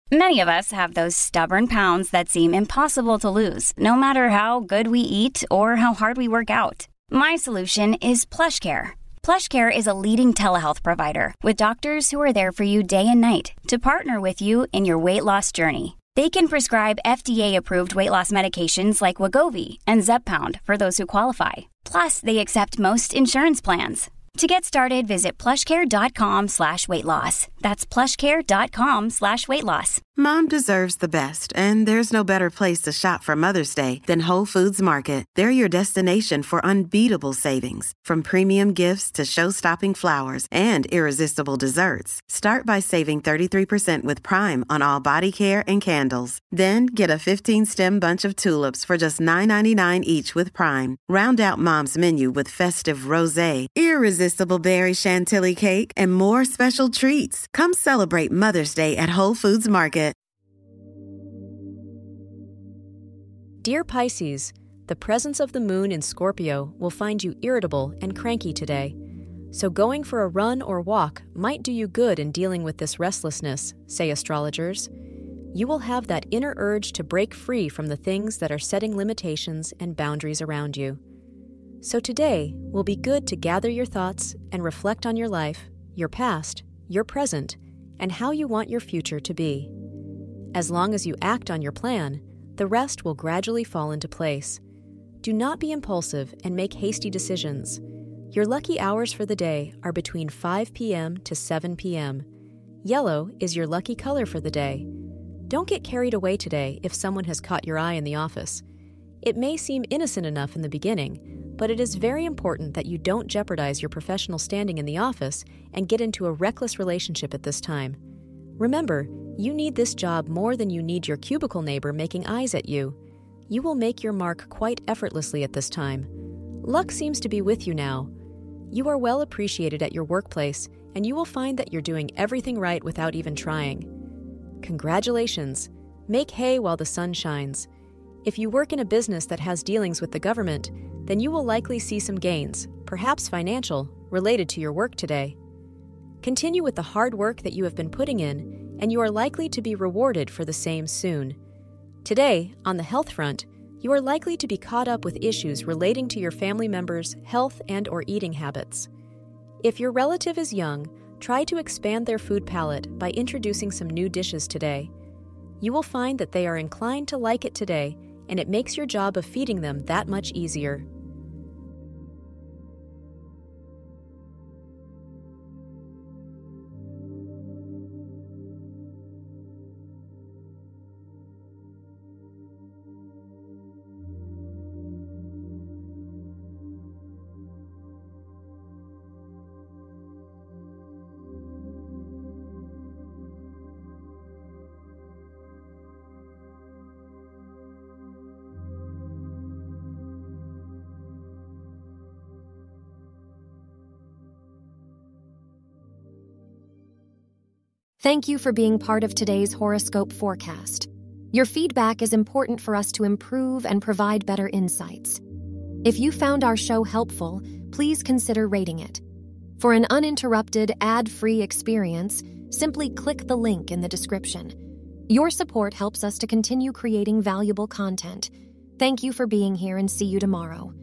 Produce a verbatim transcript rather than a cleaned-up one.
Many of us have those stubborn pounds that seem impossible to lose, no matter how good we eat or how hard we work out. My solution is PlushCare. PlushCare is a leading telehealth provider with doctors who are there for you day and night to partner with you in your weight loss journey. They can prescribe F D A-approved weight loss medications like Wegovy and Zepbound for those who qualify. Plus, they accept most insurance plans. To get started, visit plushcare.com slash weight loss. That's plushcare.com slash weight loss. Mom deserves the best, and there's no better place to shop for Mother's Day than Whole Foods Market. They're your destination for unbeatable savings, from premium gifts to show-stopping flowers and irresistible desserts. Start by saving thirty-three percent with Prime on all body care and candles. Then get a fifteen-stem bunch of tulips for just nine ninety-nine each with Prime. Round out Mom's menu with festive rosé, irresistible berry chantilly cake, and more special treats. Come celebrate Mother's Day at Whole Foods Market. Dear Pisces, the presence of the moon in Scorpio will find you irritable and cranky today. So going for a run or walk might do you good in dealing with this restlessness, say astrologers. You will have that inner urge to break free from the things that are setting limitations and boundaries around you. So today will be good to gather your thoughts and reflect on your life, your past, your present, and how you want your future to be. As long as you act on your plan, the rest will gradually fall into place. Do not be impulsive and make hasty decisions. Your lucky hours for the day are between five p.m. to seven p.m. Yellow is your lucky color for the day. Don't get carried away today if someone has caught your eye in the office. It may seem innocent enough in the beginning, but it is very important that you don't jeopardize your professional standing in the office and get into a reckless relationship at this time. Remember, you need this job more than you need your cubicle neighbor making eyes at you. You will make your mark quite effortlessly at this time. Luck seems to be with you now. You are well appreciated at your workplace, and you will find that you're doing everything right without even trying. Congratulations! Make hay while the sun shines. If you work in a business that has dealings with the government, then you will likely see some gains, perhaps financial, related to your work today. Continue with the hard work that you have been putting in, and you are likely to be rewarded for the same soon. Today, on the health front, you are likely to be caught up with issues relating to your family members' health and or eating habits. If your relative is young, try to expand their food palette by introducing some new dishes today. You will find that they are inclined to like it today, and it makes your job of feeding them that much easier. Thank you for being part of today's horoscope forecast. Your feedback is important for us to improve and provide better insights. If you found our show helpful, please consider rating it. For an uninterrupted, ad-free experience, simply click the link in the description. Your support helps us to continue creating valuable content. Thank you for being here and see you tomorrow.